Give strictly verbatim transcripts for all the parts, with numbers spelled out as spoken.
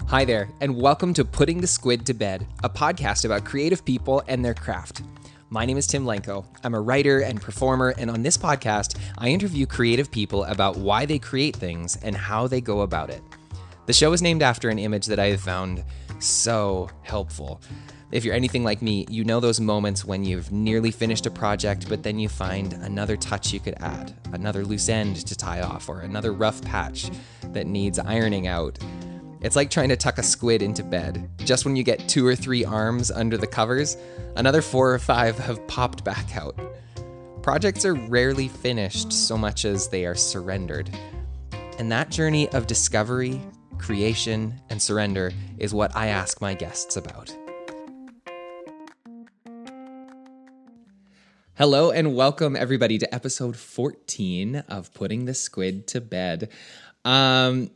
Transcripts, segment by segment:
Hi there, and welcome to Putting the Squid to Bed, a podcast about creative people and their craft. My name is Tim Lenko. I'm a writer and performer, and on this podcast, I interview creative people about why they create things and how they go about it. The show is named after an image that I have found so helpful. If you're anything like me, you know those moments when you've nearly finished a project, but then you find another touch you could add, another loose end to tie off, or another rough patch that needs ironing out. It's like trying to tuck a squid into bed. Just when you get two or three arms under the covers, another four or five have popped back out. Projects are rarely finished so much as they are surrendered. And that journey of discovery, creation, and surrender is what I ask my guests about. Hello and welcome everybody to episode fourteen of Putting the Squid to Bed. Um...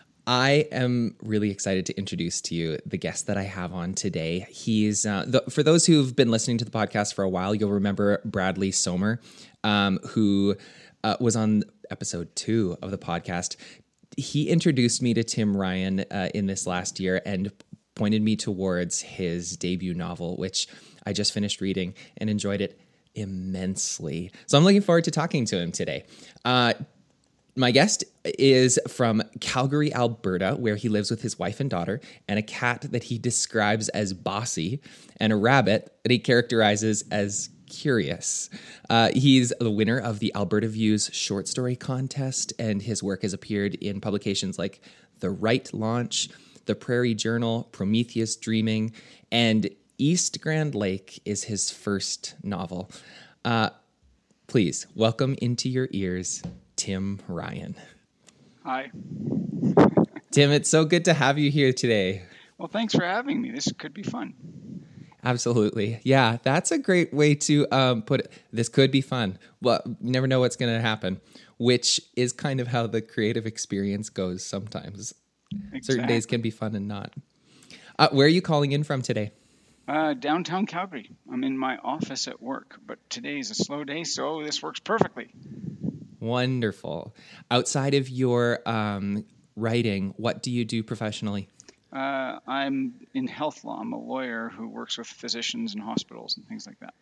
I am really excited to introduce to you the guest that I have on today. He's, uh, the, for those who've been listening to the podcast for a while, you'll remember Bradley Sommer, um, who uh, was on episode two of the podcast. He introduced me to Tim Ryan uh, in this last year and pointed me towards his debut novel, which I just finished reading and enjoyed it immensely. So I'm looking forward to talking to him today. Uh, My guest is from Calgary, Alberta, where he lives with his wife and daughter, and a cat that he describes as bossy, and a rabbit that he characterizes as curious. Uh, he's the winner of the Alberta Views short story contest, and his work has appeared in publications like The Right Launch, The Prairie Journal, Prometheus Dreaming, and East Grand Lake is his first novel. Uh, please welcome into your ears Tim Ryan. Hi. Tim, it's so good to have you here today. Well, thanks for having me. This could be fun. Absolutely. Yeah, that's a great way to um, put it. This could be fun. Well, you never know what's going to happen, which is kind of how the creative experience goes sometimes. Exactly. Certain days can be fun and not. Uh, where are you calling in from today? Uh, downtown Calgary. I'm in my office at work, but today's a slow day, so this works perfectly. Wonderful. Outside of your um, writing, what do you do professionally? Uh, I'm in health law. I'm a lawyer who works with physicians and hospitals and things like that.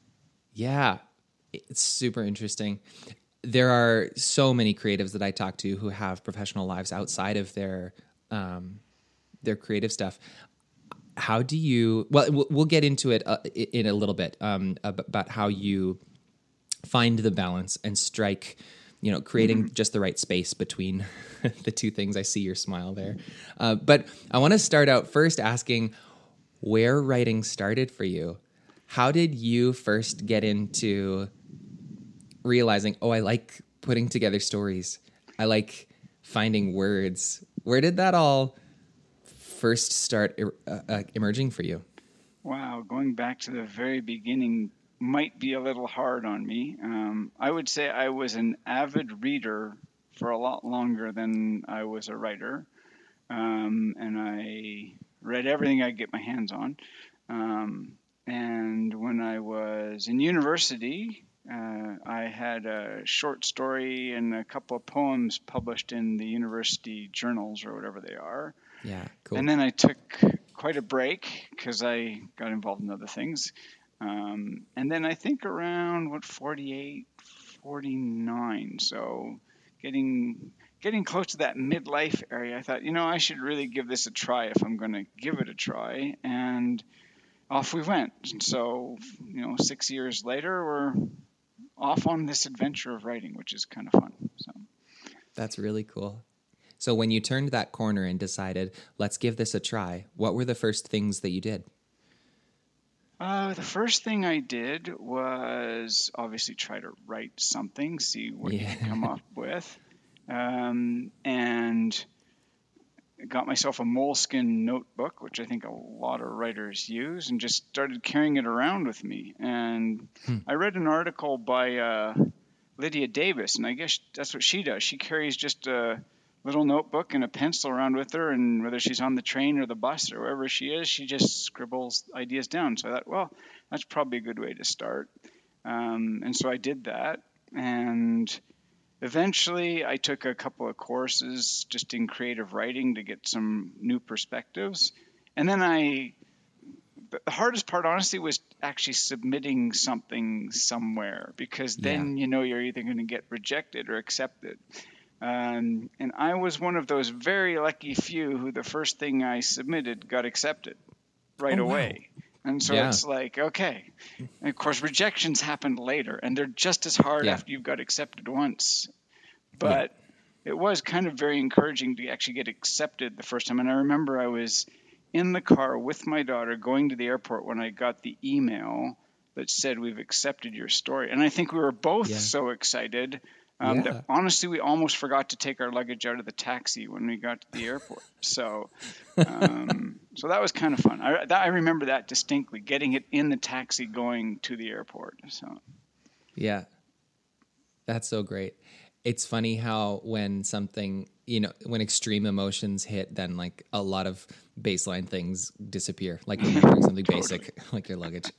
Yeah, it's super interesting. There are so many creatives that I talk to who have professional lives outside of their um, their creative stuff. How do you? Well, we'll get into it uh, in a little bit um, about how you find the balance and strike, you know, creating mm-hmm. just the right space between the two things. I see your smile there. Uh, but I want to start out first asking where writing started for you. How did you first get into realizing, oh, I like putting together stories. I like finding words. Where did that all first start uh, uh, emerging for you? Wow, going back to the very beginning might be a little hard on me. Um, I would say I was an avid reader for a lot longer than I was a writer. Um, and I read everything I could get my hands on. Um, and when I was in university, uh, I had a short story and a couple of poems published in the university journals or whatever they are. Yeah, cool. And then I took quite a break because I got involved in other things. Um, and then I think around, what, forty-eight, forty-nine, so getting getting close to that midlife area, I thought, you know, I should really give this a try if I'm going to give it a try, and off we went. So, you know, six years later, we're off on this adventure of writing, which is kind of fun. So that's really cool. So when you turned that corner and decided, let's give this a try, what were the first things that you did? Uh, the first thing I did was obviously try to write something, see what yeah. you can come up with, um, and got myself a Moleskine notebook, which I think a lot of writers use, and just started carrying it around with me. And hmm. I read an article by uh, Lydia Davis, and I guess that's what she does. She carries just a little notebook and a pencil around with her, and whether she's on the train or the bus or wherever she is, she just scribbles ideas down. So I thought, well, that's probably a good way to start. Um, and so I did that, and eventually I took a couple of courses just in creative writing to get some new perspectives. And then I, the hardest part, honestly, was actually submitting something somewhere, because then Yeah. you know you're either going to get rejected or accepted. Um, and I was one of those very lucky few who the first thing I submitted got accepted right Oh, wow. away. And so Yeah. it's like, okay. And of course, rejections happened later, and they're just as hard Yeah. after you've got accepted once. Yeah. But it was kind of very encouraging to actually get accepted the first time. And I remember I was in the car with my daughter going to the airport when I got the email that said, "We've accepted your story." And I think we were both Yeah. so excited um, that Yeah. honestly we almost forgot to take our luggage out of the taxi when we got to the airport. So, um, so that was kind of fun. I, that, I remember that distinctly, getting it in the taxi going to the airport. So, Yeah. That's so great. It's funny how when something, you know, when extreme emotions hit, then like a lot of baseline things disappear, like remembering something Totally. basic, like your luggage.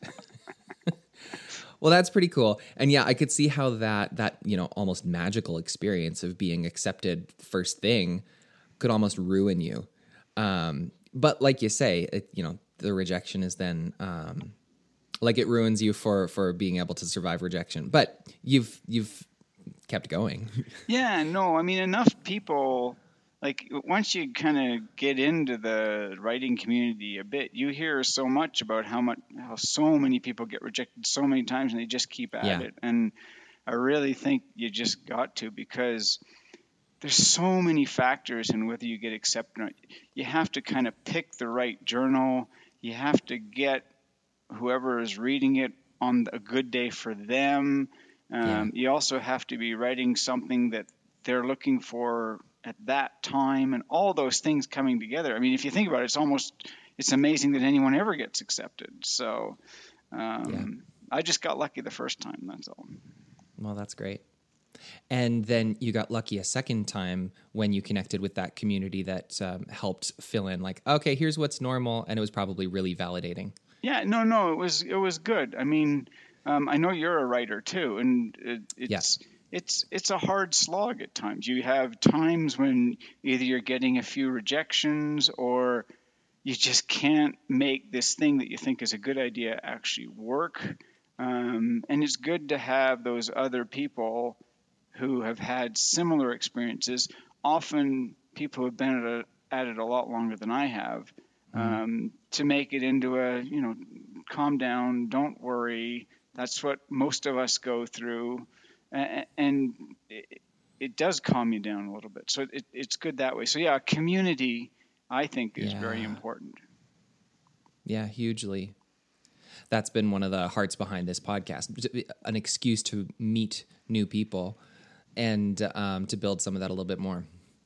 Well, that's pretty cool. And yeah, I could see how that, that, you know, almost magical experience of being accepted first thing could almost ruin you. Um, but like you say, it, you know, the rejection is then, um, like it ruins you for, for being able to survive rejection, but you've, you've kept going. Yeah, no, I mean, enough people, like, once you kind of get into the writing community a bit, you hear so much about how much, how so many people get rejected so many times and they just keep at Yeah. it. And I really think you just got to, because there's so many factors in whether you get accepted or not. You have to kind of pick the right journal. You have to get whoever is reading it on a good day for them. Yeah. Um, you also have to be writing something that they're looking for at that time, and all those things coming together. I mean, if you think about it, it's almost, it's amazing that anyone ever gets accepted. So Yeah. um, I just got lucky the first time. That's all. Well, that's great. And then you got lucky a second time when you connected with that community that um, helped fill in, like, okay, here's what's normal. And it was probably really validating. Yeah, no, no, it was it was good. I mean, um, I know you're a writer too, and it, Yeah. it's it's it's a hard slog at times. You have times when either you're getting a few rejections, or you just can't make this thing that you think is a good idea actually work. Um, and it's good to have those other people who have had similar experiences. Often people have been at, a, at it a lot longer than I have, Mm. um, to make it into a, you know, calm down, don't worry. That's what most of us go through. And, and it, it does calm you down a little bit. So it, it's good that way. So, yeah, community, I think, is very Yeah. important. Yeah, hugely. That's been one of the hearts behind this podcast, an excuse to meet new people and um, to build some of that a little bit more.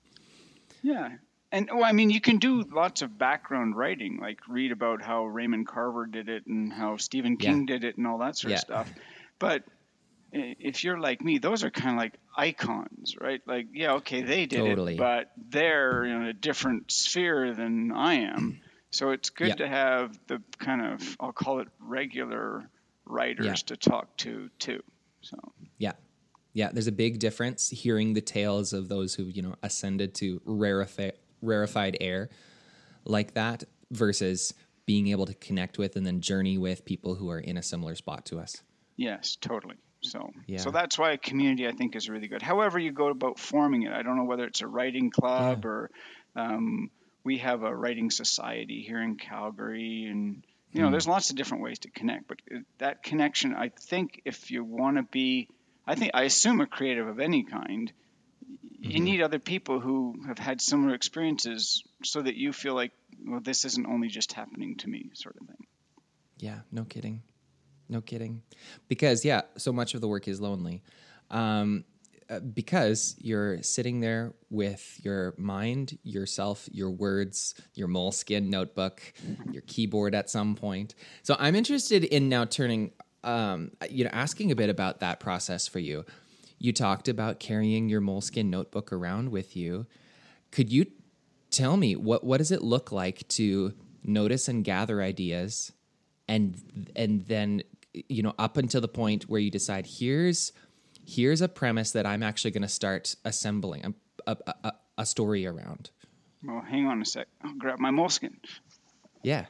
Yeah. And well, I mean, you can do lots of background writing, like read about how Raymond Carver did it and how Stephen Yeah. King did it and all that sort Yeah. of stuff. But i- if you're like me, those are kind of like icons, right? Like, yeah, okay, they did Totally. it, but they're in a different sphere than I am. So it's good Yeah. to have the kind of, I'll call it regular writers Yeah. to talk to too. So Yeah. Yeah. There's a big difference hearing the tales of those who, you know, ascended to rarefi- rarefied air like that versus being able to connect with and then journey with people who are in a similar spot to us. yes, totally. So, Yeah. so that's why a community I think is really good. However you go about forming it, I don't know whether it's a writing club Yeah. or um, we have a writing society here in Calgary, and you know, Hmm. there's lots of different ways to connect. But it- that connection, I think, if you want to be, I think, I assume a creative of any kind, you Mhm. need other people who have had similar experiences, so that you feel like, well, this isn't only just happening to me, sort of thing. Yeah, no kidding. No kidding. Because, yeah, so much of the work is lonely. Um, uh, because you're sitting there with your mind, yourself, your words, your Moleskine notebook, your keyboard at some point. So I'm interested in now turning, um, you know, asking a bit about that process for you. You talked about carrying your Moleskine notebook around with you. Could you tell me what what does it look like to notice and gather ideas, and and then, you know, up until the point where you decide here's here's a premise that I'm actually going to start assembling a, a, a, a story around. Well, hang on a sec. I'll grab my moleskin. Yeah.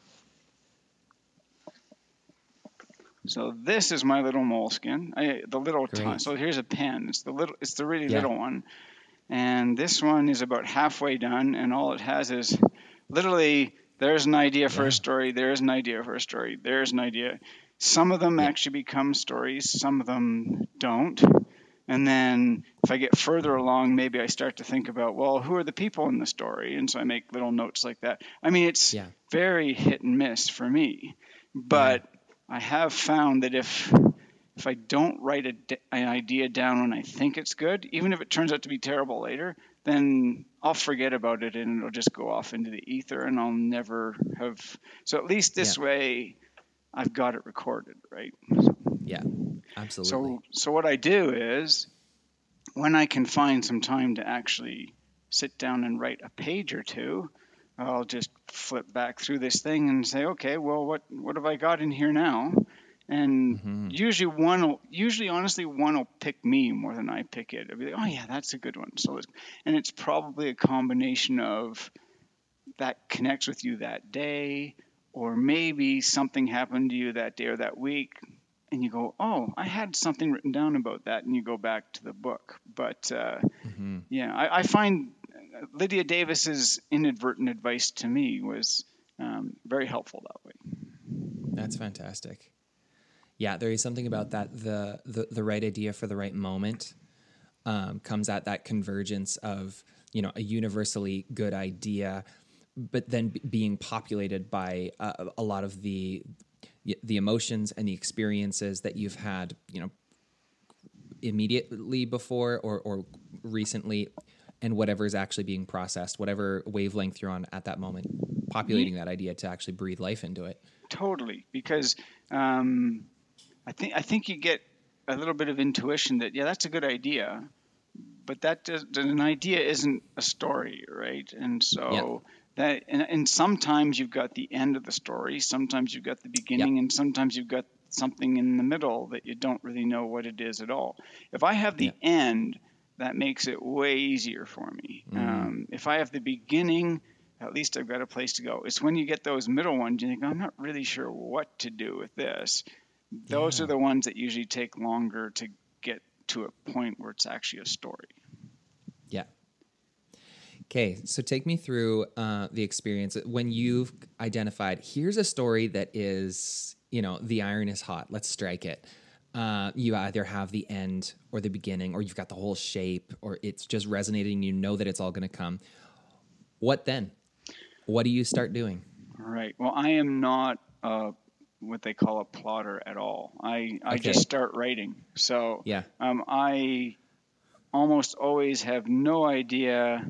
So this is my little moleskin. I, the little Great. ton. So here's a pen. It's the little. It's the really Yeah. little one, and this one is about halfway done. And all it has is literally there's an idea for Yeah. a story. There's an idea for a story. There's an idea. Some of them Yeah. actually become stories. Some of them don't. And then if I get further along, maybe I start to think about, well, who are the people in the story? And so I make little notes like that. I mean, it's Yeah. very hit and miss for me, but. Yeah. I have found that if if I don't write a, an idea down when I think it's good, even if it turns out to be terrible later, then I'll forget about it and it'll just go off into the ether and I'll never have. So at least this Yeah. way, I've got it recorded, right? Yeah, absolutely. So so what I do is when I can find some time to actually sit down and write a page or two, I'll just flip back through this thing and say, okay, well, what, what have I got in here now? And mm-hmm. usually one, will, usually honestly, one will pick me more than I pick it. I'll be like, oh yeah, that's a good one. So, it's, and it's probably a combination of that connects with you that day, or maybe something happened to you that day or that week, and you go, oh, I had something written down about that, and you go back to the book. But uh, mm-hmm. yeah, I, I find Lydia Davis's inadvertent advice to me was um, very helpful that way. That's fantastic. Yeah, there is something about that. The the, the right idea for the right moment um, comes at that convergence of, you know, a universally good idea, but then b- being populated by uh, a lot of the the emotions and the experiences that you've had, you know, immediately before or, or recently, and whatever is actually being processed, whatever wavelength you're on at that moment, populating that idea to actually breathe life into it. Totally, because um, I think I think you get a little bit of intuition that, yeah, that's a good idea, but that does, an idea isn't a story, right? And so yeah. that and, and sometimes you've got the end of the story, sometimes you've got the beginning, yeah. and sometimes you've got something in the middle that you don't really know what it is at all. If I have the yeah. end, that makes it way easier for me. Mm. Um, if I have the beginning, at least I've got a place to go. It's when you get those middle ones, you think, I'm not really sure what to do with this. Those yeah. are the ones that usually take longer to get to a point where it's actually a story. Yeah. Okay, so take me through uh, the experience when you've identified, here's a story that is, you know, the iron is hot, let's strike it. Uh, you either have the end or the beginning, or you've got the whole shape, or it's just resonating, you know that it's all going to come. What then? What do you start doing? All right. Well, I am not uh, what they call a plotter at all. I, I okay. just start writing. So yeah. um, I almost always have no idea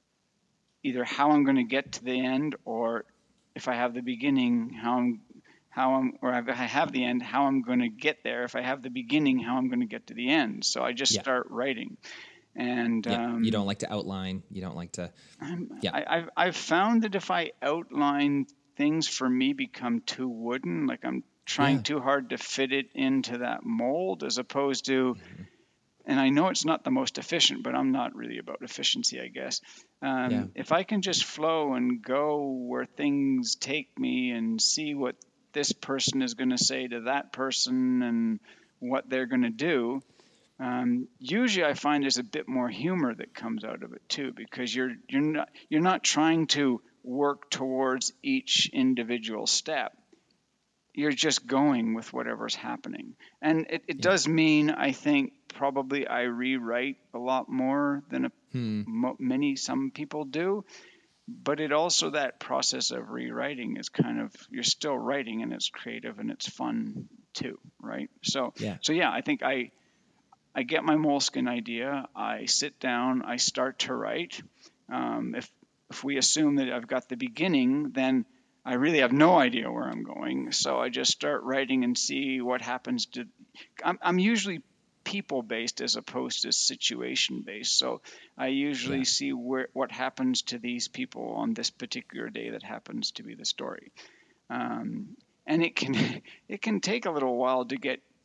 either how I'm going to get to the end, or if I have the beginning, how I'm how I'm, or if I have the end, how I'm going to get there. If I have the beginning, how I'm going to get to the end. So I just yeah. start writing. And yeah. um, you don't like to outline. You don't like to. I'm, yeah. I, I've I've found that if I outline, things for me become too wooden. Like I'm trying yeah. too hard to fit it into that mold, as opposed to. Mm-hmm. And I know it's not the most efficient, but I'm not really about efficiency, I guess. Um, yeah. If I can just flow and go where things take me and see what this person is going to say to that person and what they're going to do, um, usually I find there's a bit more humor that comes out of it too, because you're you're not you're not trying to work towards each individual step. You're just going with whatever's happening. And it, it yeah. does mean, I think, probably I rewrite a lot more than a, hmm. mo- many, some people do. But it also, that process of rewriting is kind of, you're still writing and it's creative and it's fun too, right? So, yeah, so yeah I think I, I get my moleskin idea, I sit down, I start to write. Um, if, if we assume that I've got the beginning, then I really have no idea where I'm going, so I just start writing and see what happens to. I'm, I'm usually people-based as opposed to situation-based, so I usually yeah. see where what happens to these people on this particular day that happens to be the story, um, and it can it can take a little while to get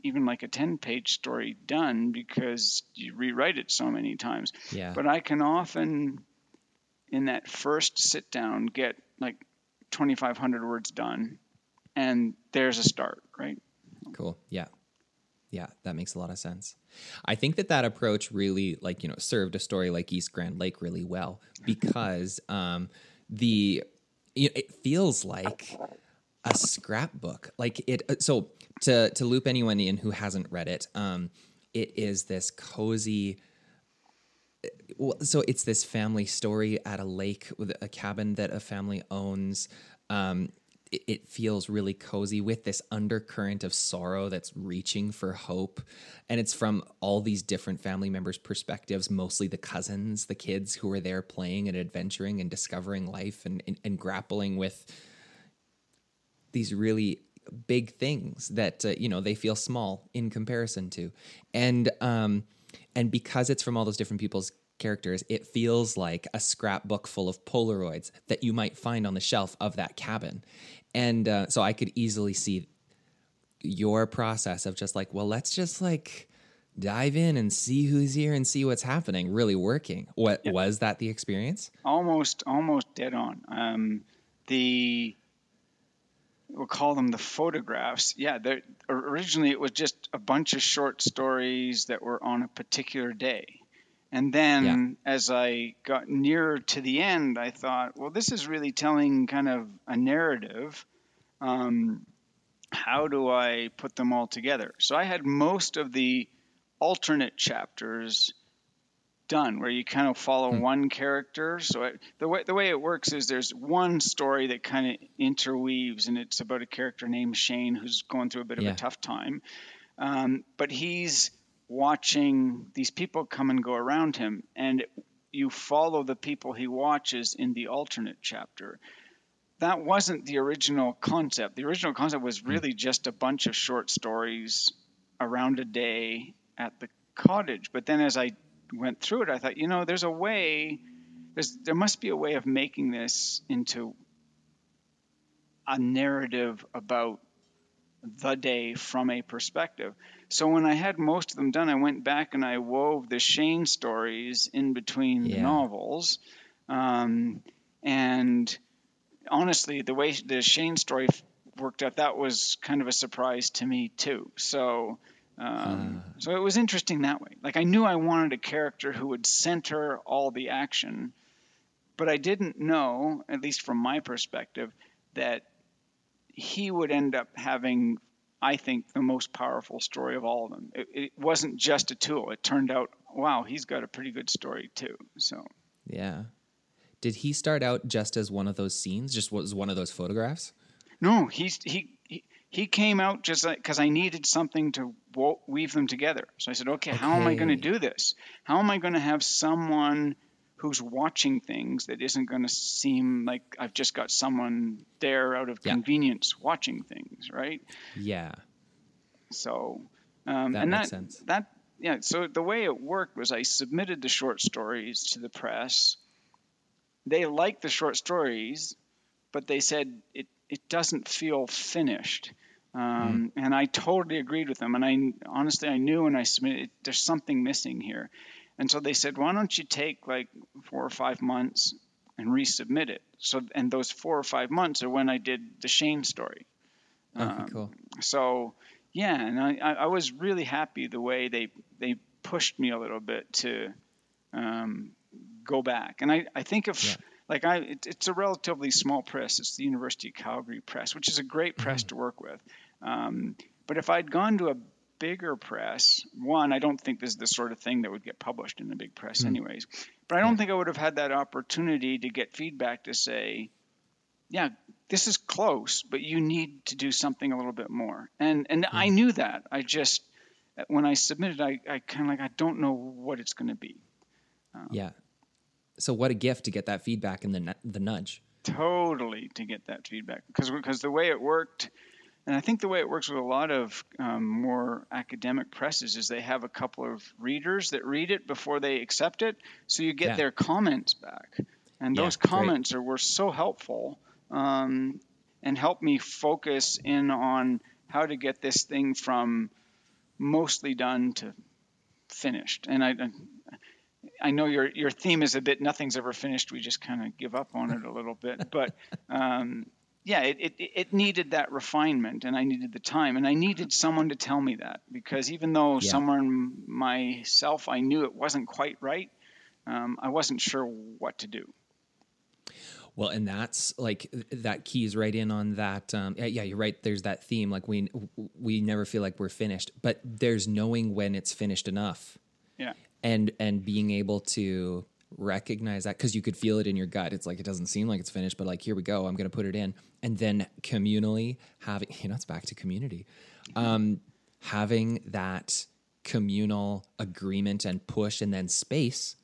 even like a ten page story done because you rewrite it so many times. Yeah. But I can often, in that first sit down, get like twenty-five hundred words done, and there's a start, right? Cool. Yeah. Yeah, that makes a lot of sense. I think that that approach really, like, you know, served a story like East Grand Lake really well because um, the you know, it feels like a scrapbook. Like it. So to to loop anyone in who hasn't read it, um, it is this cozy. Well, so it's this family story at a lake with a cabin that a family owns. Um, it, it feels really cozy with this undercurrent of sorrow that's reaching for hope. And it's from all these different family members' perspectives, mostly the cousins, the kids who are there playing and adventuring and discovering life and, and, and grappling with these really big things that, uh, you know, they feel small in comparison to. And, um, and because it's from all those different people's characters, it feels like a scrapbook full of Polaroids that you might find on the shelf of that cabin. And uh, so I could easily see your process of just like, well, let's just like dive in and see who's here and see what's happening really working. What Yeah. Was that the experience? Almost, almost dead on. Um, the we'll call them the photographs. Yeah, originally it was just a bunch of short stories that were on a particular day. And then yeah. as I got nearer to the end, I thought, well, this is really telling kind of a narrative. Um, how do I put them all together? So I had most of the alternate chapters done where you kind of follow hmm. one character. So it, the way the way it works is there's one story that kind of interweaves, and it's about a character named Shane who's going through a bit of yeah. a tough time. Um, but he's watching these people come and go around him, and you follow the people he watches in the alternate chapter. That wasn't the original concept. The original concept was really hmm. just a bunch of short stories around a day at the cottage. But then as I went through it, I thought, you know, there's a way, there's, there must be a way of making this into a narrative about the day from a perspective. So when I had most of them done, I went back and I wove the Shane stories in between yeah. the novels. Um, and honestly, the way the Shane story worked out, that was kind of a surprise to me too. So Um, uh. So it was interesting that way. Like I knew I wanted a character who would center all the action, but I didn't know, at least from my perspective, that he would end up having, I think, the most powerful story of all of them. It, it wasn't just a tool. It turned out, wow, he's got a pretty good story too. So yeah. Did he start out just as one of those scenes? Just was one of those photographs? No, he's he. he He came out just because I needed something to wo- weave them together. So I said, okay, okay. how am I going to do this? How am I going to have someone who's watching things that isn't going to seem like I've just got someone there out of yeah. convenience watching things, right? Yeah. So um, that and makes that, sense. That yeah. So the way it worked was I submitted the short stories to the press. They liked the short stories, but they said it. It doesn't feel finished. Um, mm. And I totally agreed with them. And I honestly, I knew when I submitted it, there's something missing here. And so they said, why don't you take like four or five months and resubmit it? So, and those four or five months are when I did the Shane story. Okay, um, cool. So, yeah, and I, I was really happy the way they, they pushed me a little bit to um, go back. And I, I think if... Yeah. Like I, it, it's a relatively small press. It's the University of Calgary Press, which is a great press mm-hmm. to work with. Um, but if I'd gone to a bigger press, one, I don't think this is the sort of thing that would get published in a big press mm-hmm. anyways. But I don't yeah. think I would have had that opportunity to get feedback to say, yeah, this is close, but you need to do something a little bit more. And and mm-hmm. I knew that. I just, when I submitted, I, I kind of like, I don't know what it's going to be. Um, yeah. So what a gift to get that feedback and the the nudge. Totally, to get that feedback. Because because the way it worked, and I think the way it works with a lot of um, more academic presses is they have a couple of readers that read it before they accept it. So you get yeah. their comments back. And yeah, those comments are, were so helpful um, and helped me focus in on how to get this thing from mostly done to finished. And I, I know your your theme is a bit nothing's ever finished. We just kind of give up on it a little bit. But um, yeah, it, it it needed that refinement, and I needed the time, and I needed someone to tell me that, because even though Yeah. somewhere in myself I knew it wasn't quite right, um, I wasn't sure what to do. Well, and that's like that keys right in on that. Um, yeah, you're right. There's that theme. Like we we never feel like we're finished, but there's knowing when it's finished enough. Yeah. And and being able to recognize that, because you could feel it in your gut. It's like, it doesn't seem like it's finished, but like, here we go. I'm going to put it in, and then communally having, you know, it's back to community, um, having that communal agreement and push, and then space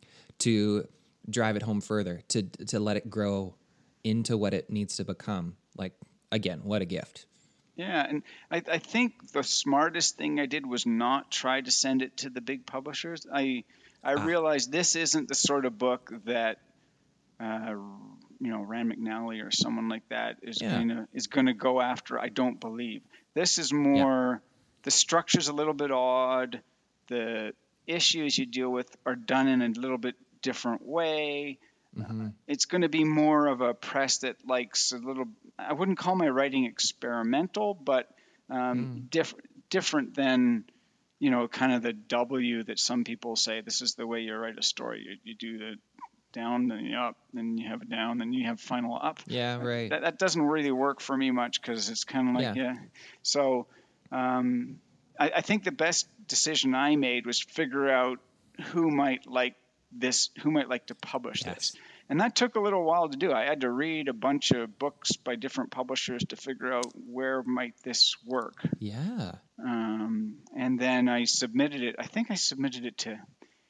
to drive it home further, to to let it grow into what it needs to become. Like, again, what a gift. Yeah, and I, I think the smartest thing I did was not try to send it to the big publishers. I I Ah. realized this isn't the sort of book that uh, you know Rand McNally or someone like that is Yeah. going to is going to go after. I don't believe this is more. The structure's a little bit odd. The issues you deal with are done in a little bit different way. Mm-hmm. Uh, it's going to be more of a press that likes a little. I wouldn't call my writing experimental, but um, Mm. different different than you know kind of the W that some people say. This is the way you write a story. You, you do the down, then you up, then you have a down, then you have final up. Yeah, right. That that doesn't really work for me much, because it's kind of like yeah. yeah. So um, I, I think the best decision I made was figure out who might like this, who might like to publish Yes. this. And that took a little while to do. I had to read a bunch of books by different publishers to figure out where might this work. Yeah. Um, and then I submitted it. I think I submitted it to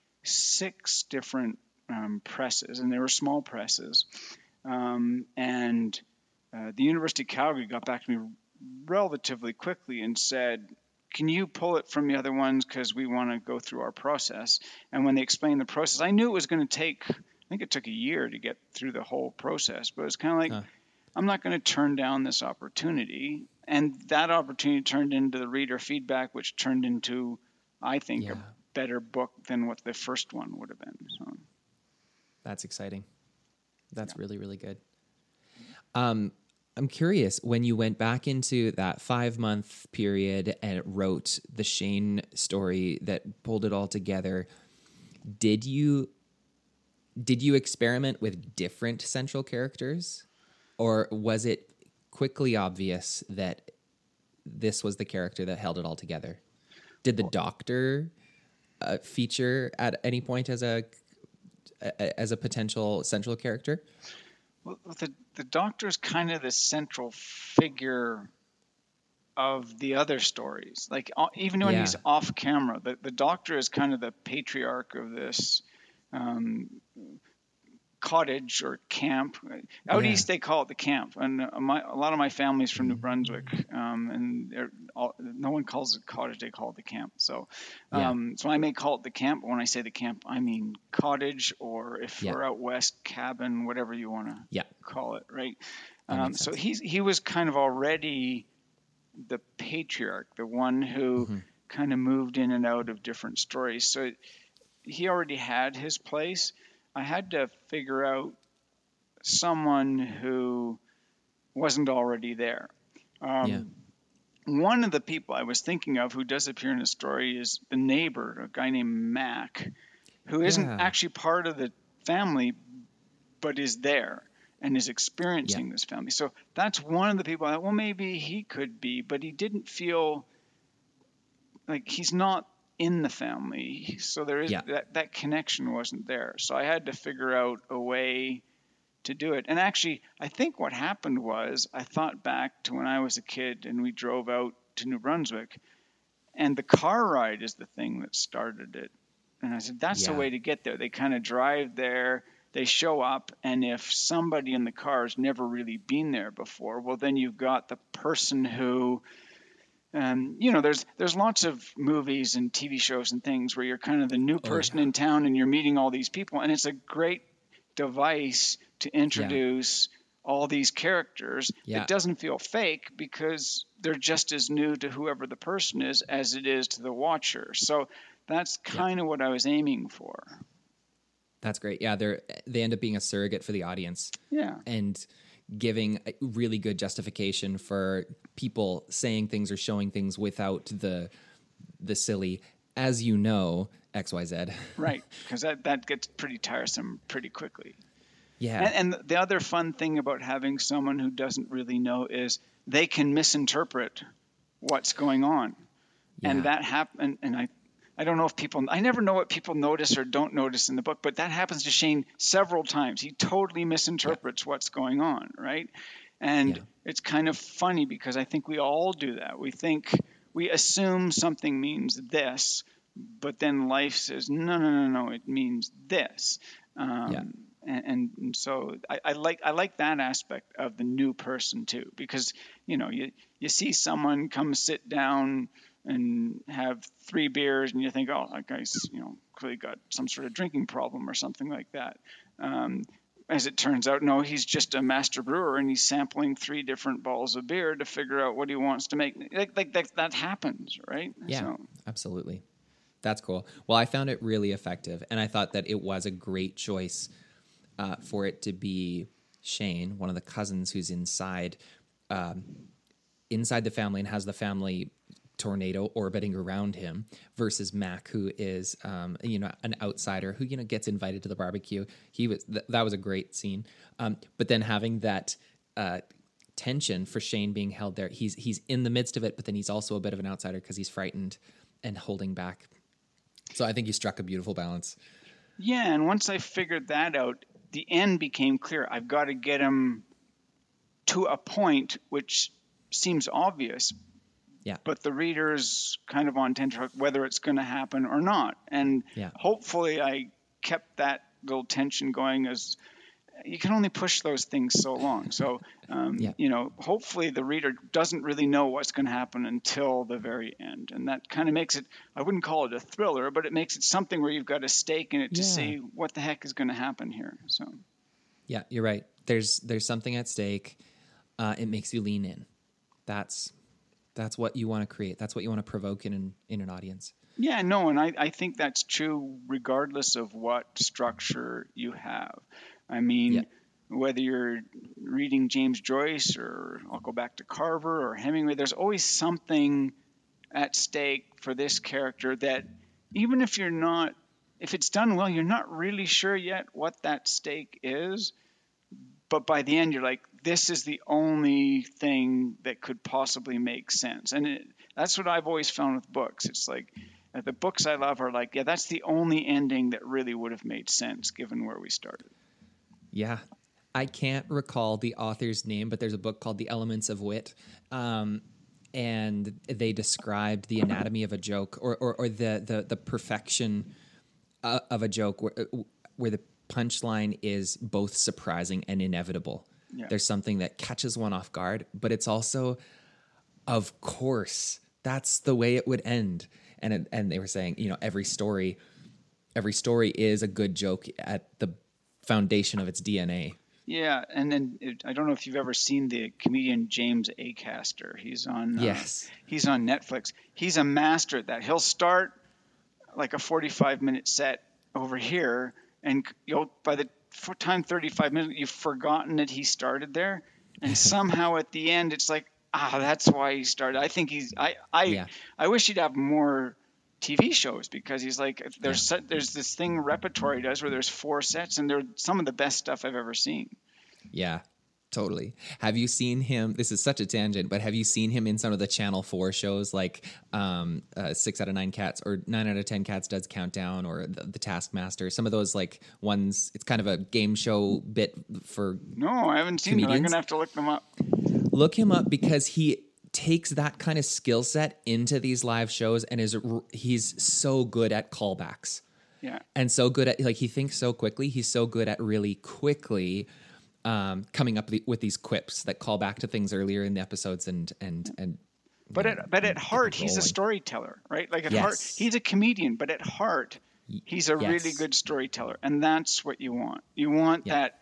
six different um, presses, and they were small presses. Um, and uh, the University of Calgary got back to me relatively quickly and said, can you pull it from the other ones, because we want to go through our process. And when they explained the process, I knew it was going to take, I think it took a year to get through the whole process, but it's kind of like, huh. I'm not going to turn down this opportunity. And that opportunity turned into the reader feedback, which turned into, I think, yeah. a better book than what the first one would have been. So that's exciting. That's yeah. really, really good. Um, I'm curious, when you went back into that five month period and wrote the Shane story that pulled it all together, did you did you experiment with different central characters, or was it quickly obvious that this was the character that held it all together? Did the doctor uh, feature at any point as a as a potential central character? Well, the the doctor is kind of the central figure of the other stories. Like even when yeah. he's off camera, the the doctor is kind of the patriarch of this um, cottage or camp. Out yeah. east, they call it the camp, and my, a lot of my family's from New Brunswick, um, and all, no one calls it cottage; they call it the camp. So, um, yeah. so I may call it the camp. When I say the camp, I mean cottage, or if yeah. we're out west, cabin, whatever you want to yeah. call it, right? Um, so he's he was kind of already the patriarch, the one who mm-hmm. kind of moved in and out of different stories. So he already had his place. I had to figure out someone who wasn't already there. Um, yeah. One of the people I was thinking of who does appear in the story is the neighbor, a guy named Mac, who isn't yeah. actually part of the family, but is there and is experiencing yeah. this family. So that's one of the people I thought, well, maybe he could be, but he didn't feel like he's not in the family, so there is yeah. that, that connection wasn't there. So I had to figure out a way to do it. And actually, I think what happened was I thought back to when I was a kid and we drove out to New Brunswick, and the car ride is the thing that started it. And I said, that's yeah. the way to get there. They kind of drive there, they show up, and if somebody in the car has never really been there before, well, then you've got the person who Um, you know, there's there's lots of movies and T V shows and things where you're kind of the new person oh, yeah. in town and you're meeting all these people, and it's a great device to introduce all these characters, Yeah. it doesn't feel fake because they're just as new to whoever the person is as it is to the watcher. So that's kind of yeah. what I was aiming for. That's great. Yeah, they're they end up being a surrogate for the audience. Yeah. And giving a really good justification for people saying things or showing things without the the silly, as you know, X Y Z. Right, because that, that gets pretty tiresome pretty quickly. Yeah. And, and the other fun thing about having someone who doesn't really know is they can misinterpret what's going on. Yeah. And that happen and I I don't know if people I never know what people notice or don't notice in the book, but that happens to Shane several times. He totally misinterprets yeah. what's going on, right? And yeah. it's kind of funny because I think we all do that. We think we assume something means this, but then life says, no, no, no, no, it means this. Um, yeah. And, and so I, I like I like that aspect of the new person too, because you know you you see someone come sit down and have three beers, and you think, oh, that guy's you know clearly got some sort of drinking problem or something like that. Um, as it turns out, no, he's just a master brewer, and he's sampling three different bottles of beer to figure out what he wants to make. Like, like that, that happens, right? Yeah, so. absolutely. That's cool. Well, I found it really effective, and I thought that it was a great choice. Uh, for it to be Shane, one of the cousins who's inside, um, inside the family and has the family tornado orbiting around him, versus Mac, who is, um, you know, an outsider who you know gets invited to the barbecue. He was th- that was a great scene. Um, but then having that uh, tension for Shane being held there, he's he's in the midst of it, but then he's also a bit of an outsider because he's frightened and holding back. So I think you struck a beautiful balance. Yeah, and once I figured that out, the end became clear. I've got to get him to a point which seems obvious, yeah. but the reader's kind of on tenterhook whether it's going to happen or not. And yeah. hopefully I kept that little tension going, as you can only push those things so long. So, um, yeah. you know, hopefully the reader doesn't really know what's going to happen until the very end. And that kind of makes it, I wouldn't call it a thriller, but it makes it something where you've got a stake in it to yeah. see what the heck is going to happen here. So, yeah, you're right. There's, there's something at stake. Uh, it makes you lean in. That's, that's what you want to create. That's what you want to provoke in an, in an audience. Yeah, no. And I, I think that's true regardless of what structure you have. I mean, yeah. whether you're reading James Joyce or I'll go back to Carver or Hemingway, there's always something at stake for this character that even if you're not, if it's done well, you're not really sure yet what that stake is. But by the end, you're like, this is the only thing that could possibly make sense. And it, that's what I've always found with books. It's like uh, the books I love are like, yeah, that's the only ending that really would have made sense given where we started. Yeah. I can't recall the author's name, but there's a book called The Elements of Wit. Um, and they described the anatomy of a joke or, or, or the, the, the perfection uh, of a joke where, where the punchline is both surprising and inevitable. Yeah. There's something that catches one off guard, but it's also, of course, that's the way it would end. And, it, and they were saying, you know, every story, every story is a good joke at the foundation of its D N A. Yeah, and then it, I don't know if you've ever seen the comedian James Acaster. He's on uh, yes, he's on Netflix. He's a master at that. He'll start like a forty-five minute set over here, and you'll by the time thirty-five minutes you've forgotten that he started there, and somehow at the end it's like, ah, that's why he started. I think he's I I yeah. I wish he'd have more T V shows, because he's like, there's yeah. there's this thing Repertory does where there's four sets, and they're some of the best stuff I've ever seen. Yeah, totally. Have you seen him? This is such a tangent, but have you seen him in some of the Channel four shows like um, uh, Six Out of Nine Cats or Nine Out of Ten Cats Does Countdown or the, the Taskmaster? Some of those like ones. It's kind of a game show bit for no, I haven't seen them. I'm gonna have to look them up. Look him up because he takes that kind of skill set into these live shows and is he's so good at callbacks. Yeah. And so good at, like, he thinks so quickly. He's so good at really quickly um, coming up with these quips that call back to things earlier in the episodes and, and, and, but at, but at heart, he's a storyteller, right? Like at yes. heart, he's a comedian, but at heart, he's a yes. really good storyteller. And that's what you want. You want yeah. that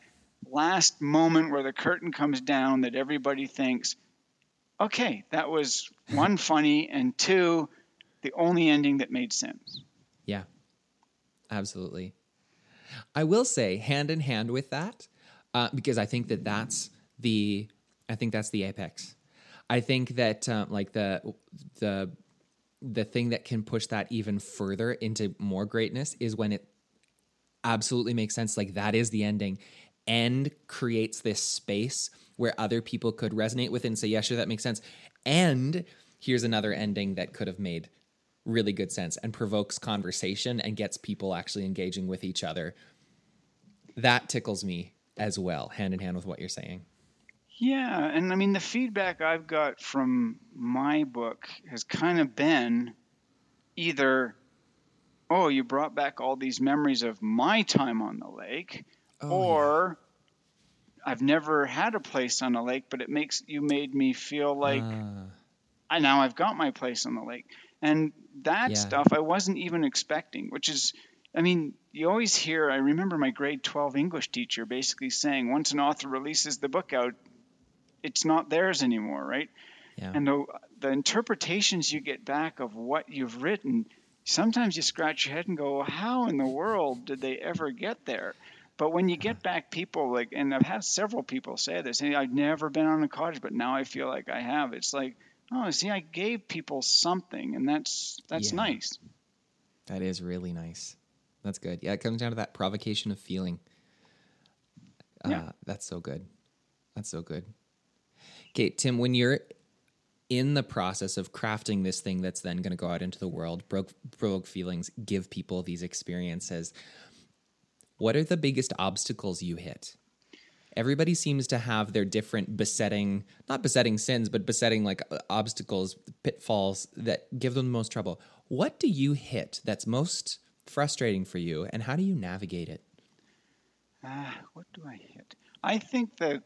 last moment where the curtain comes down that everybody thinks, okay, that was one, funny, and two, the only ending that made sense. Yeah, absolutely. I will say, hand in hand with that, uh, because I think that that's the, I think that's the apex. I think that uh, like the the the thing that can push that even further into more greatness is when it absolutely makes sense. Like that is the ending, and creates this space where other people could resonate with it and say, yeah, sure, that makes sense. And here's another ending that could have made really good sense and provokes conversation and gets people actually engaging with each other. That tickles me as well, hand in hand with what you're saying. Yeah, and I mean, the feedback I've got from my book has kind of been either, oh, you brought back all these memories of my time on the lake, Oh, or I've never had a place on a lake, but it makes you made me feel like yeah. Uh, I now I've got my place on the lake. And that yeah. stuff I wasn't even expecting, which is, I mean, you always hear, I remember my grade twelve English teacher basically saying, once an author releases the book out, it's not theirs anymore, right? Yeah. And the, the interpretations you get back of what you've written, sometimes you scratch your head and go, well, how in the world did they ever get there? But when you get back people like, and I've had several people say this, hey, I've never been on a cottage, but now I feel like I have. It's like, oh, see, I gave people something, and that's that's Yeah. nice. That is really nice. That's good. Yeah, it comes down to that provocation of feeling. Uh, Yeah. That's so good. That's so good. Okay, Tim, when you're in the process of crafting this thing that's then going to go out into the world, provoke, provoke feelings, give people these experiences, what are the biggest obstacles you hit? Everybody seems to have their different besetting, not besetting sins, but besetting like obstacles, pitfalls that give them the most trouble. What do you hit that's most frustrating for you, and how do you navigate it? Uh, what do I hit? I think that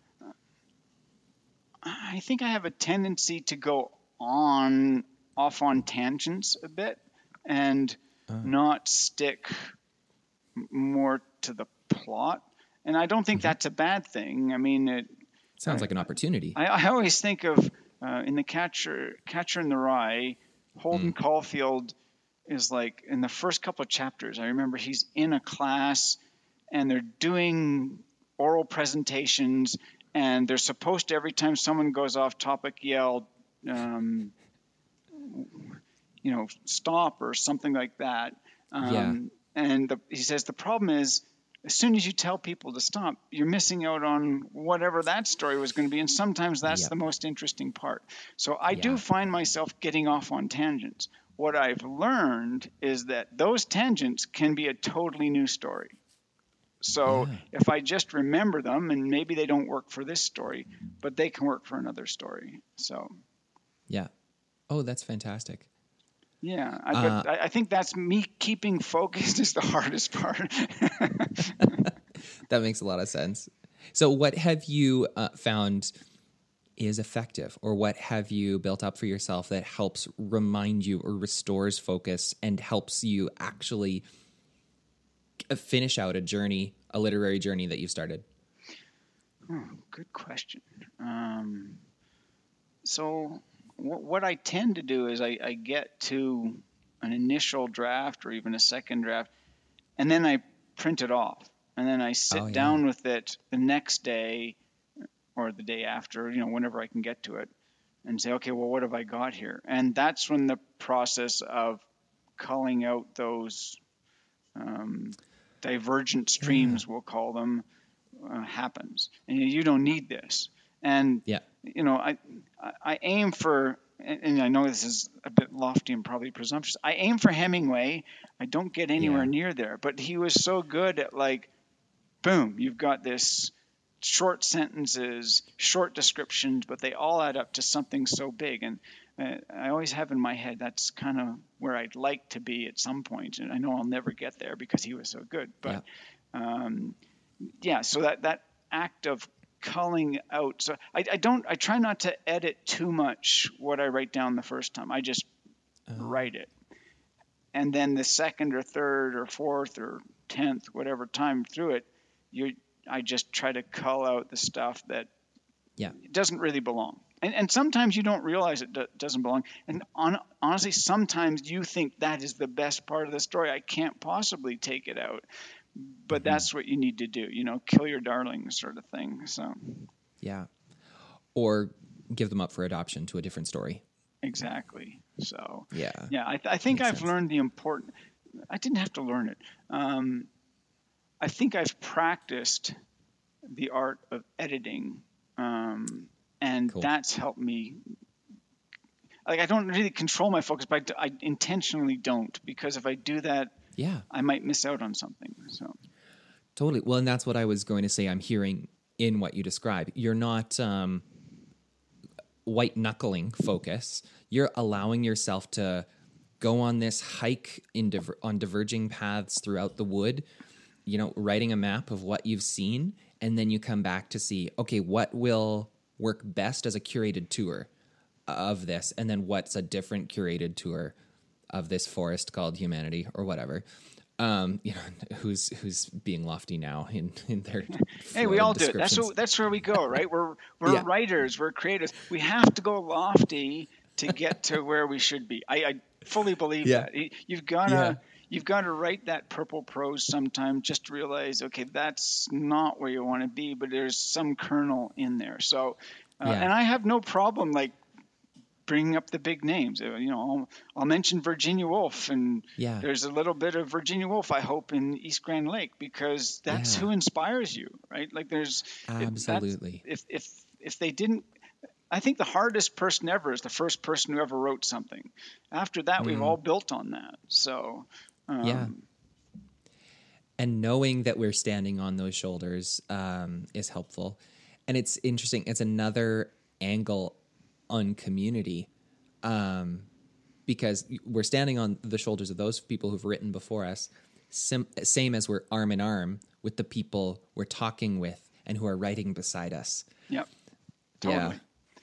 I think I have a tendency to go on off on tangents a bit and Uh, not stick more to the plot. And I don't think mm-hmm. that's a bad thing. I mean, it sounds I, like an opportunity. I, I always think of uh, in the Catcher Catcher in the Rye, Holden Mm. Caulfield is like in the first couple of chapters. I remember he's in a class and they're doing oral presentations, and they're supposed to, every time someone goes off topic, yell, um, you know, stop or something like that. Yeah. Um, and the, he says the problem is, as soon as you tell people to stop, you're missing out on whatever that story was going to be. And sometimes that's Yep. the most interesting part. So I Yeah. do find myself getting off on tangents. What I've learned is that those tangents can be a totally new story. So Yeah. if I just remember them, and maybe they don't work for this story, but they can work for another story. So Yeah. Oh, that's fantastic. yeah, I, Uh, but I, I think that's me keeping focused is the hardest part. that makes a lot of sense. So, what have you uh, found is effective, or what have you built up for yourself that helps remind you or restores focus and helps you actually finish out a journey, a literary journey that you've started? Oh, good question. Um, so what, what I tend to do is I, I get to an initial draft or even a second draft, and then I print it off, and then I sit Oh, yeah. down with it the next day or the day after, you know, whenever I can get to it, and say, okay, well, what have I got here? And that's when the process of culling out those um, divergent streams, Yeah. we'll call them, uh, happens. And you, you don't need this. And Yeah. you know, I I, I aim for, and, and I know this is a bit lofty and probably presumptuous. I aim for Hemingway. I don't get anywhere Yeah. near there, but he was so good at like, boom, you've got this short sentences, short descriptions, but they all add up to something so big. And uh, I always have in my head that's kind of where I'd like to be at some point. And I know I'll never get there because he was so good. But Yeah. um, yeah, so that that act of culling out. So I, I don't. I try not to edit too much what I write down the first time. I just Uh, write it, and then the second or third or fourth or tenth, whatever time through it, you I just try to cull out the stuff that Yeah. doesn't really belong. And, and sometimes you don't realize it do, doesn't belong. And on, honestly, sometimes you think that is the best part of the story. I can't possibly take it out. But Mm-hmm. that's what you need to do, you know, kill your darlings sort of thing. So, yeah. Or give them up for adoption to a different story. Exactly. So, yeah. Yeah, I, th- I think Makes I've sense. learned the important, I didn't have to learn it. Um, I think I've practiced the art of editing. Um, and Cool. that's helped me. Like, I don't really control my focus, but I, I intentionally don't, because if I do that, Yeah. I might miss out on something. So Totally. Well, and that's what I was going to say. I'm hearing in what you describe. You're not um, white knuckling focus. You're allowing yourself to go on this hike in diver- on diverging paths throughout the wood, you know, writing a map of what you've seen. And then you come back to see, okay, what will work best as a curated tour of this? And then what's a different curated tour of this forest called humanity or whatever? Um, you know, who's who's being lofty now in, in their hey, we all do it. That's what, that's where we go, right? We're we're Yeah. writers, we're creators. We have to go lofty to get to where we should be. I, I fully believe Yeah. that. You- You've gotta Yeah. you've got to write that purple prose sometime just to realize, okay, that's not where you want to be, but there's some kernel in there. So, uh, Yeah. and I have no problem like bringing up the big names. Uh, You know, I'll, I'll mention Virginia Woolf, and Yeah. there's a little bit of Virginia Woolf, I hope, in East Grand Lake, because that's Yeah. who inspires you, right? Like, there's it- that's- Absolutely. if if if they didn't. I think the hardest person ever is the first person who ever wrote something. After that, we've all built on that. So, um, Yeah. And knowing that we're standing on those shoulders um, is helpful. And it's interesting. It's another angle on community um, because we're standing on the shoulders of those people who've written before us, sim- same as we're arm in arm with the people we're talking with and who are writing beside us. Yep. Totally. Yeah.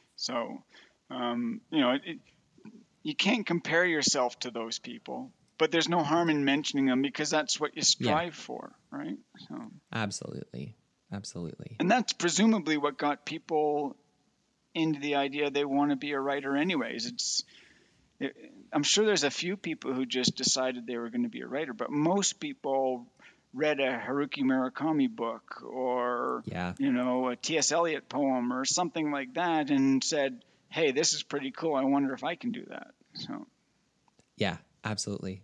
So, um, you know, it, it, you can't compare yourself to those people, but there's no harm in mentioning them because that's what you strive for, right? So, Absolutely. Absolutely. and that's presumably what got people into the idea they want to be a writer anyways. It's, it, I'm sure there's a few people who just decided they were going to be a writer, but most people read a Haruki Murakami book or, Yeah. you know, a T S Eliot poem or something like that and said, hey, this is pretty cool. I wonder if I can do that. So, Yeah, absolutely.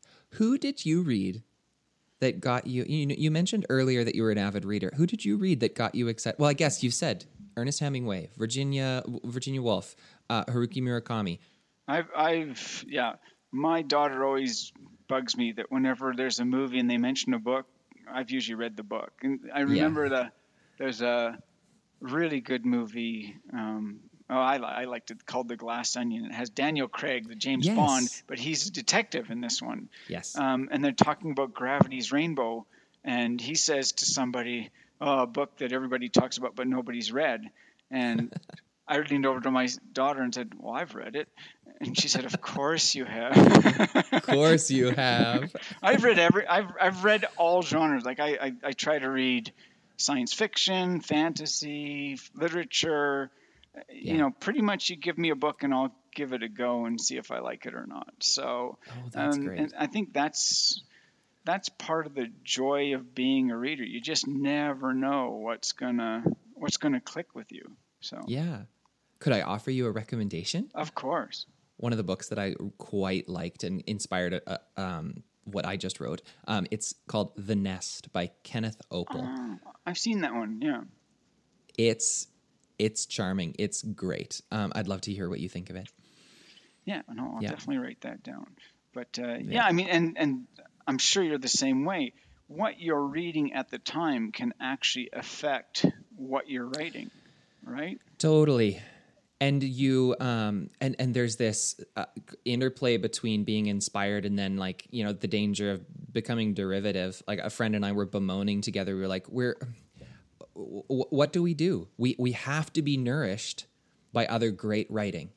Who did you read that got you, you? You mentioned earlier that you were an avid reader. Who did you read that got you excited? Well, I guess you said Ernest Hemingway, Virginia Virginia Woolf, uh, Haruki Murakami. I've, I've, yeah, my daughter always bugs me that whenever there's a movie and they mention a book, I've usually read the book. And I remember Yeah. the there's a really good movie. Um, oh, I, I liked it, called The Glass Onion. It has Daniel Craig, the James Yes. Bond, but he's a detective in this one. Yes. Um, and they're talking about Gravity's Rainbow, and he says to somebody, "Oh, a book that everybody talks about but nobody's read." And I leaned over to my daughter and said, "Well, I've read it." And she said, "Of course you have." Of course you have. I've read every. I've I've read all genres. Like I I, I try to read science fiction, fantasy, literature. Yeah. You know, pretty much you give me a book and I'll give it a go and see if I like it or not. So, Oh, that's um, great. and I think that's that's part of the joy of being a reader. You just never know what's gonna what's gonna click with you. So, Yeah. Could I offer you a recommendation? of course. One of the books that I quite liked and inspired uh, um, what I just wrote. Um, it's called The Nest by Kenneth Opel. Oh, I've seen that one. Yeah. It's it's charming. It's great. Um, I'd love to hear what you think of it. Yeah, no, I'll Yeah. definitely write that down. But uh, yeah. I mean, and and I'm sure you're the same way. What you're reading at the time can actually affect what you're writing, right? Totally. And you um and and there's this uh, interplay between being inspired and then, like, you know, the danger of becoming derivative. Like, a friend and I were bemoaning together. We were like, we're w- what do we do? We we have to be nourished by other great writing.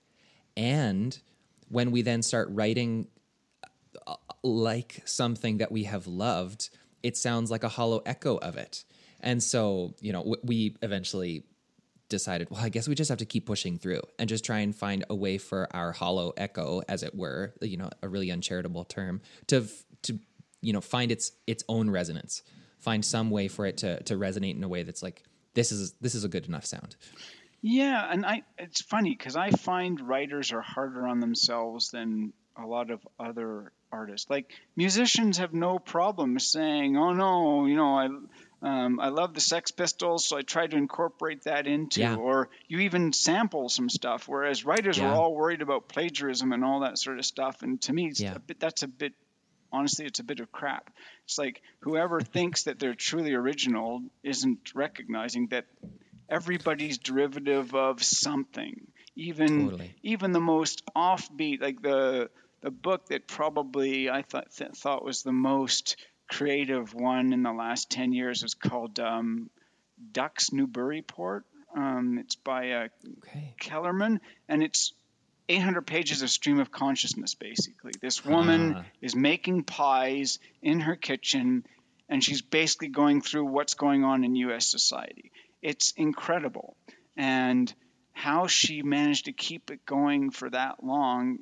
And when we then start writing uh, like something that we have loved, it sounds like a hollow echo of it. And so, you know, w- we eventually decided, well, I guess we just have to keep pushing through and just try and find a way for our hollow echo, as it were, you know, a really uncharitable term, to to you know find its its own resonance, find some way for it to to resonate in a way that's like, this is this is a good enough sound. Yeah, and I it's funny because I find writers are harder on themselves than a lot of other artists. Like musicians have no problem saying, "Oh no, you know, I um, I love the Sex Pistols, so I tried to incorporate that into," Yeah, or you even sample some stuff. Whereas writers are yeah, all worried about plagiarism and all that sort of stuff. And to me, it's yeah, a bit, that's a bit honestly, it's a bit of crap. It's like whoever thinks that they're truly original isn't recognizing that everybody's derivative of something. Even totally. even the most offbeat, like the the book that probably I thought th- thought was the most creative one in the last ten years is called um, Ducks Newburyport. Um, it's by uh, Okay. Kellerman, and it's eight hundred pages of stream of consciousness, basically. This woman Ah, is making pies in her kitchen, and she's basically going through what's going on in U S society. It's incredible. And how she managed to keep it going for that long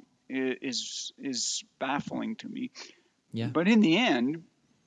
is is baffling to me. yeah. But in the end,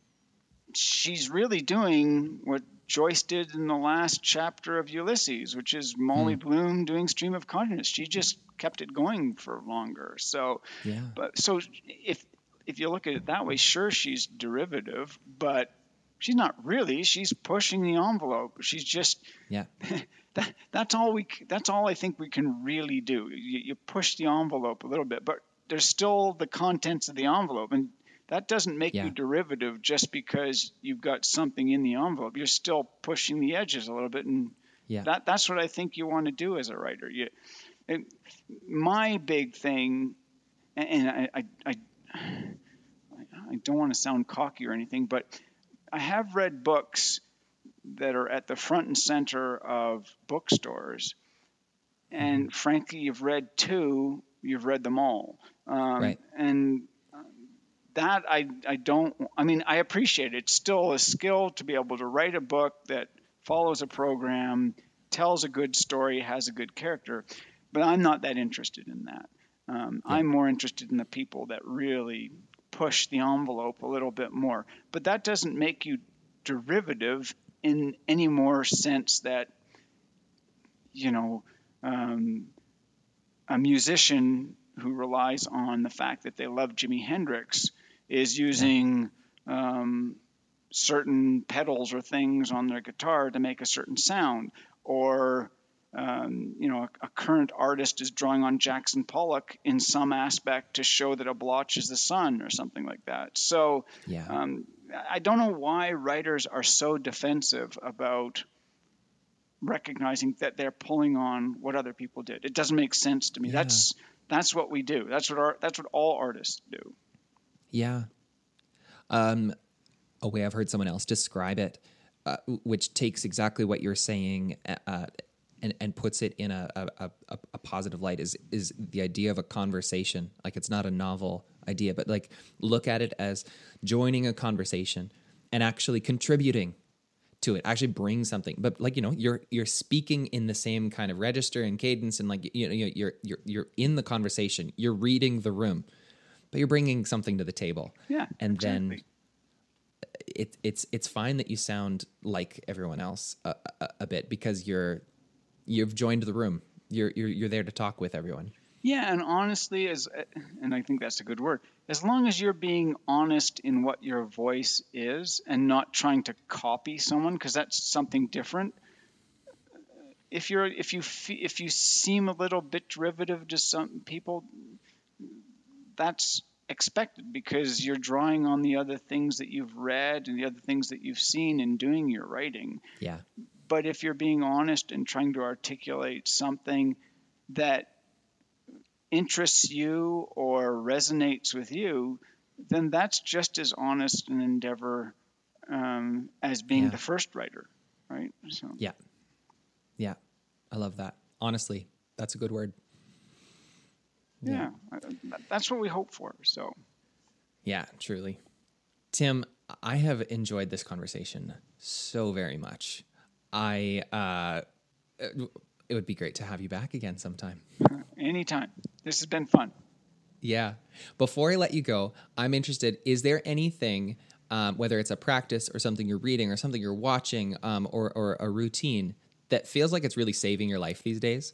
she's really doing what Joyce did in the last chapter of Ulysses, which is Molly Hmm. Bloom doing stream of consciousness. She just kept it going for longer. So, Yeah. but so if if you look at it that way, sure, she's derivative, but she's not really. She's pushing the envelope. She's just Yeah. that, that's all we. That's all I think we can really do. You, you push the envelope a little bit, but there's still the contents of the envelope, and that doesn't make you Yeah. derivative just because you've got something in the envelope. You're still pushing the edges a little bit, and Yeah. that that's what I think you want to do as a writer. You, it, my big thing, and I, I, I, I don't want to sound cocky or anything, but I have read books that are at the front and center of bookstores, Hmm. and frankly, you've read two, you've read them all, um, Right. and that I, I don't I mean I appreciate it. It's still a skill to be able to write a book that follows a program, tells a good story, has a good character, but I'm not that interested in that. Um, Yeah. I'm more interested in the people that really push the envelope a little bit more. But that doesn't make you derivative in any more sense that you know um, a musician who relies on the fact that they love Jimi Hendrix is Yeah. using um, certain pedals or things on their guitar to make a certain sound, or um, you know, a, a current artist is drawing on Jackson Pollock in some aspect to show that a blotch is the sun or something like that. So Yeah. um, I don't know why writers are so defensive about recognizing that they're pulling on what other people did. It doesn't make sense to me. Yeah. That's that's what we do. That's what art, that's what all artists do. Yeah. Um, a way I've heard someone else describe it, uh, which takes exactly what you're saying, uh, and and puts it in a, a, a, a positive light, is is the idea of a conversation. Like, it's not a novel idea, but like, look at it as joining a conversation and actually contributing to it, actually bring something. But like, you know, you're you're speaking in the same kind of register and cadence, and like, you know, you're you're you're in the conversation, you're reading the room, but you're bringing something to the table. Yeah, And then exactly. it, it's it's fine that you sound like everyone else a, a, a bit, because you're you've joined the room. You're you're you're there to talk with everyone. Yeah, and honestly, as and I think that's a good word. As long as you're being honest in what your voice is and not trying to copy someone, because that's something different. If you're if you fe- if you seem a little bit derivative to some people, that's expected because you're drawing on the other things that you've read and the other things that you've seen in doing your writing. Yeah, But if you're being honest and trying to articulate something that interests you or resonates with you, then that's just as honest an endeavor um, as being yeah, the first writer, right? So yeah, yeah. I love that. Honestly, that's a good word. Yeah, yeah, that's what we hope for. So yeah, truly. Tim, I have enjoyed this conversation so very much. I uh, it would be great to have you back again sometime. Anytime. This has been fun. Yeah. Before I let you go, I'm interested, is there anything, um, whether it's a practice or something you're reading or something you're watching, um, or, or a routine that feels like it's really saving your life these days?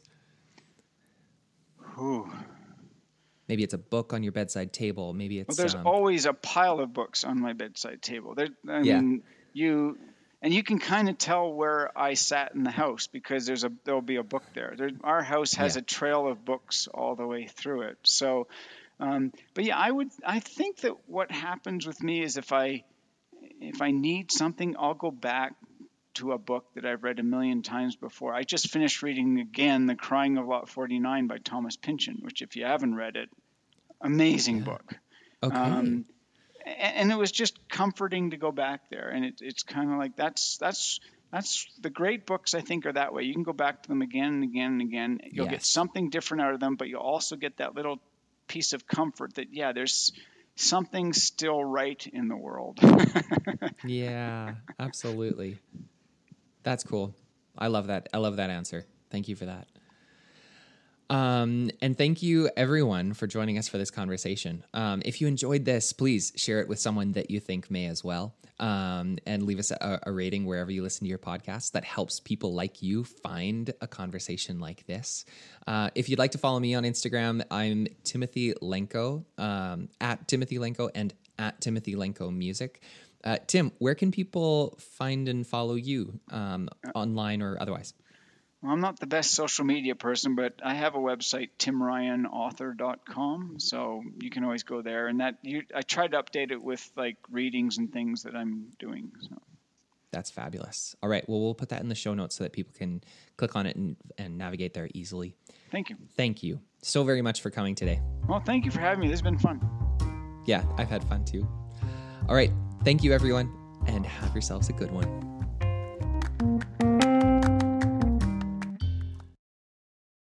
Ooh. Maybe it's a book on your bedside table. Maybe it's... Well, there's um, always a pile of books on my bedside table. There, I Yeah. mean, you... And you can kind of tell where I sat in the house because there's a there'll be a book there. there our house has Yeah. a trail of books all the way through it. So, um, but yeah, I would I think that what happens with me is if I if I need something, I'll go back to a book that I've read a million times before. I just finished reading again The Crying of Lot forty-nine by Thomas Pynchon, which if you haven't read it, amazing Yeah. book. Okay. Um, and it was just comforting to go back there. And it, it's kind of like, that's, that's, that's the great books, I think, are that way. You can go back to them again and again and again. You'll Yes. get something different out of them, but you'll also get that little piece of comfort that, yeah, there's something still right in the world. Yeah, absolutely. That's cool. I love that. I love that answer. Thank you for that. Um, and thank you everyone for joining us for this conversation. Um, if you enjoyed this, please share it with someone that you think may as well. Um, and leave us a, a rating wherever you listen to your podcast. That helps people like you find a conversation like this. Uh, if you'd like to follow me on Instagram, I'm Timothy Lenko, um, at Timothy Lenko and at Timothy Lenko Music. Uh, Tim, where can people find and follow you, um, online or otherwise? Well, I'm not the best social media person, but I have a website, tim ryan author dot com. So you can always go there. And that you, I try to update it with like readings and things that I'm doing. So. That's fabulous. All right. Well, we'll put that in the show notes so that people can click on it and, and navigate there easily. Thank you. Thank you so very much for coming today. Well, thank you for having me. This has been fun. Yeah, I've had fun too. All right. Thank you, everyone, and have yourselves a good one.